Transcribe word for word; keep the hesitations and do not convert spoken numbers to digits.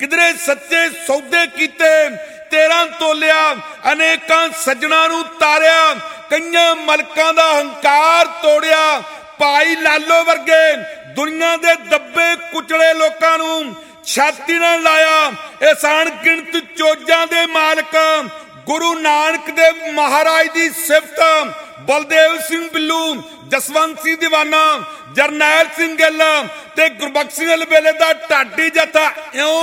किधरे सच्चे सौदे कीते, तेरह तोलिया, अनेकां सज्जणां नूं तारिया, कईयां मलकां दा हंकार तोड़िया। भाई लालो वर्गे दुनिया दे दब्बे कुचले लोकां नूं छाती नाल लाया। इस अणगिणत चोजां दे मालक गुरु नानक देव महाराज दी सिफत, बलदेव सिंह बिल्लू, जसवंत सिंह दीवाना, जरनैल सिंह गिल ते गुरबख्श सिंह वेले दा ढाडी जथा इउं